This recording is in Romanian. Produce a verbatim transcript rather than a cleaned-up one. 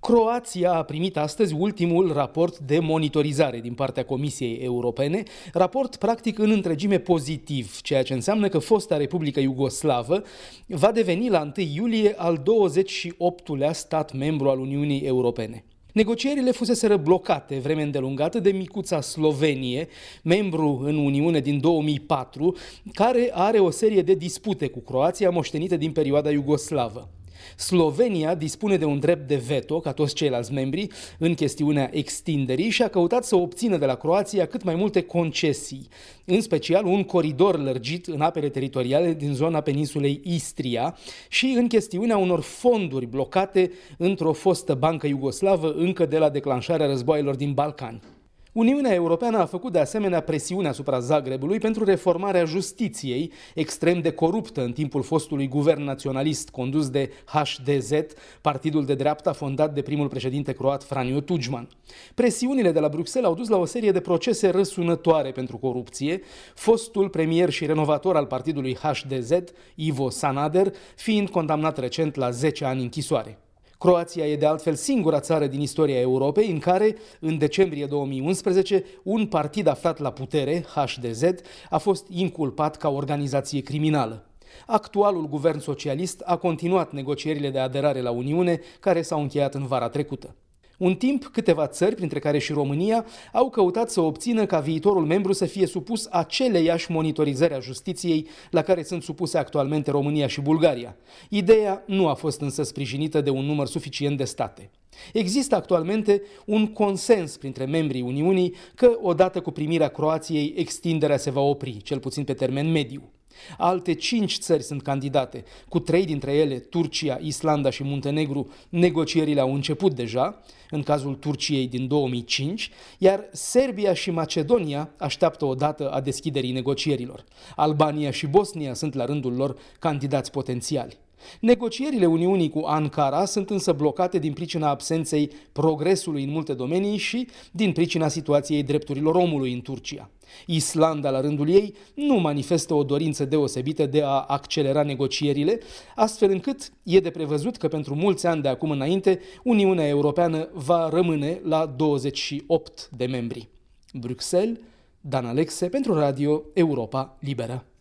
Croația a primit astăzi ultimul raport de monitorizare din partea Comisiei Europene, raport practic în întregime pozitiv, ceea ce înseamnă că fosta Republică Iugoslavă va deveni la întâi iulie al douăzeci și optulea stat membru al Uniunii Europene. Negocierile fuseseră blocate vreme îndelungată de micuța Slovenie, membru în Uniune din două mii patru, care are o serie de dispute cu Croația moștenite din perioada iugoslavă. Slovenia dispune de un drept de veto, ca toți ceilalți membri, în chestiunea extinderii și a căutat să obțină de la Croația cât mai multe concesii, în special un coridor lărgit în apele teritoriale din zona peninsulei Istria și în chestiunea unor fonduri blocate într-o fostă bancă iugoslavă încă de la declanșarea războaielor din Balcani. Uniunea Europeană a făcut de asemenea presiune asupra Zagrebului pentru reformarea justiției, extrem de coruptă în timpul fostului guvern naționalist condus de H D Z, partidul de dreapta fondat de primul președinte croat Franjo Tudjman. Presiunile de la Bruxelles au dus la o serie de procese răsunătoare pentru corupție, fostul premier și renovator al partidului H D Z, Ivo Sanader, fiind condamnat recent la zece ani închisoare. Croația e de altfel singura țară din istoria Europei în care, în decembrie două mii unsprezece, un partid aflat la putere, H D Z, a fost inculpat ca organizație criminală. Actualul guvern socialist a continuat negocierile de aderare la Uniune, care s-au încheiat în vara trecută. Un timp, câteva țări, printre care și România, au căutat să obțină ca viitorul membru să fie supus aceleiași monitorizări a justiției la care sunt supuse actualmente România și Bulgaria. Ideea nu a fost însă sprijinită de un număr suficient de state. Există actualmente un consens printre membrii Uniunii că, odată cu primirea Croației, extinderea se va opri, cel puțin pe termen mediu. Alte cinci țări sunt candidate, cu trei dintre ele, Turcia, Islanda și Muntenegru, negocierile au început deja, în cazul Turciei din două mii cinci, iar Serbia și Macedonia așteaptă o dată a deschiderii negocierilor. Albania și Bosnia sunt la rândul lor candidați potențiali. Negocierile Uniunii cu Ankara sunt însă blocate din pricina absenței progresului în multe domenii și din pricina situației drepturilor omului în Turcia. Islanda, la rândul ei, nu manifestă o dorință deosebită de a accelera negocierile, astfel încât e de prevăzut că pentru mulți ani de acum înainte Uniunea Europeană va rămâne la douăzeci și opt de membri. Bruxelles, Dan Alexe pentru Radio Europa Liberă.